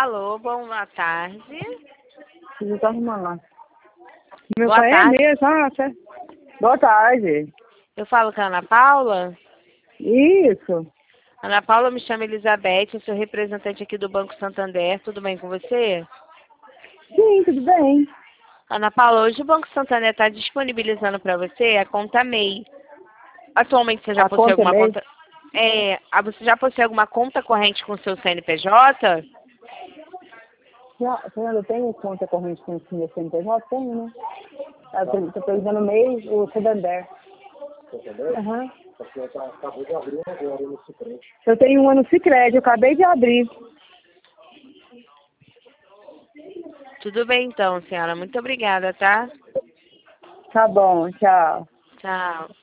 Alô, boa tarde. Preciso tá arrumando lá. Meu Boa pai tarde. é mesmo, certo? Boa tarde. Eu falo com a Ana Paula. Isso. Ana Paula, me chama Elizabeth, eu sou representante aqui do Banco Santander. Tudo bem com você? Sim, tudo bem. Ana Paula, hoje o Banco Santander está disponibilizando para você a conta MEI. Atualmente você já A possui conta alguma mesmo? conta? Você já possui alguma conta corrente com o seu CNPJ? Fernanda, eu tenho conta corrente com o meu CNPJ? Tenho, né? Eu tô precisando no mês o Santander. Aham. Eu tenho um ano Sicredi, eu acabei de abrir. Tudo bem então, senhora. Muito obrigada, tá? Tá bom, tchau. Tchau.